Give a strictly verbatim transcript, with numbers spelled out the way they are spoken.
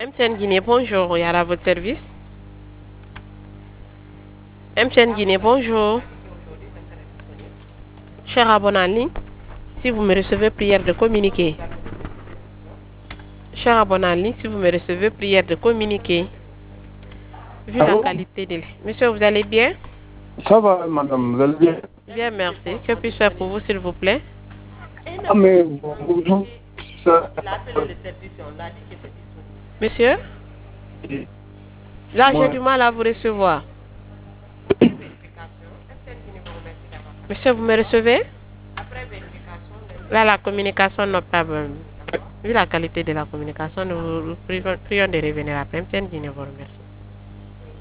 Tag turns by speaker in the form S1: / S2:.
S1: M T N Guinée, bonjour, il y a à votre service. M T N Guinée, bonjour. Cher abonné en ligne, si vous me recevez, prière de communiquer. Cher abonné en ligne, si vous me recevez, prière de communiquer. Vu la
S2: Allô?
S1: qualité de... Monsieur, vous allez bien?
S2: Ça va, madame, vous allez bien?
S1: Bien, merci. Que puis-je faire pour vous, s'il vous plaît?
S2: Ah, mais bonjour. Ça...
S1: Monsieur? Là, j'ai du mal à vous recevoir. Monsieur, vous me recevez? Là, la communication n'est pas bonne. Vu la qualité de la communication, nous vous prions de revenir après. M T N Guinée vous remercie.